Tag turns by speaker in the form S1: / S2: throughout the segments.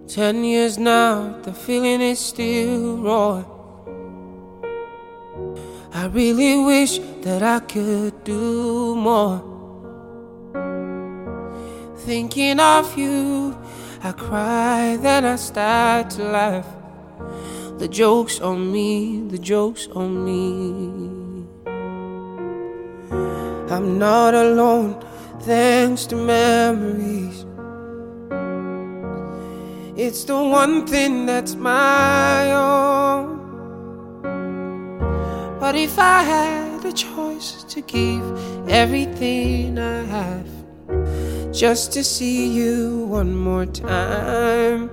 S1: 10 years now, the feeling is still raw. I really wish that I could do more. Thinking of you, I cry, then I start to laugh. The joke's on me, the joke's on me. I'm not alone, thanks to memories. It's the one thing that's my own. But if I had a choice to give everything I have just to see you one more time,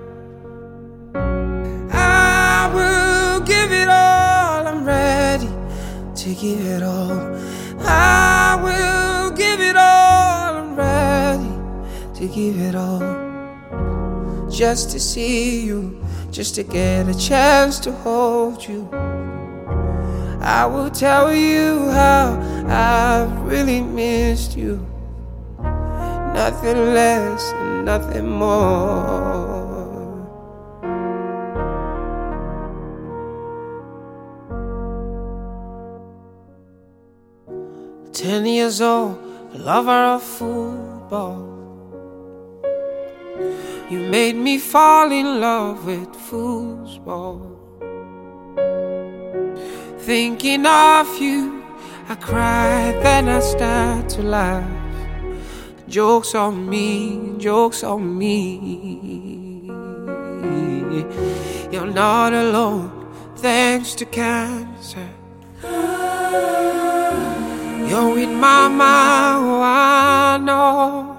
S1: I will give it all. I'm ready to give it all. I will give it all. I'm ready to give it all. Just to see you, just to get a chance to hold you. I will tell you how I've really missed you. Nothing less and nothing more. 10 years old, a lover of football. You made me fall in love with football. Thinking of you, I cry, then I start to laugh. Joke's on me, joke's on me. You're not alone, thanks to cancer. You're with mama, oh, I know.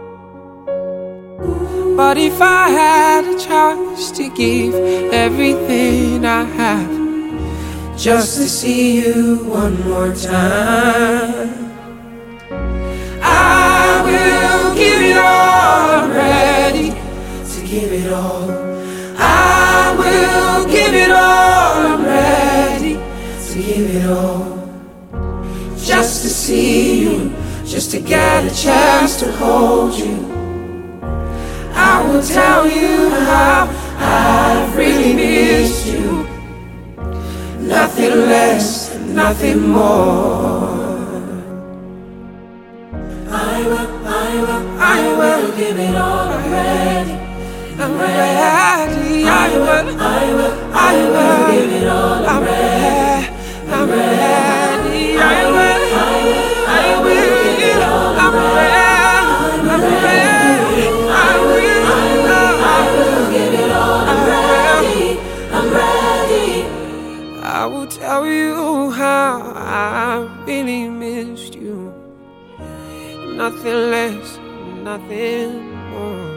S1: But if I had a chance to give everything I have just to see you one more time, I will give it all. I'm ready to give it all. I will give it all. I'm ready to give it all. Just to see you, just to get a chance to hold you. I will tell you how I've really missed you. Nothing less, nothing more. I will give it all. I'm ready. I'm ready. I will give it all. I'm ready. I'm ready. I will give it all. I'm ready. I'm ready. I will tell you how I really missed you. Nothing less, nothing more.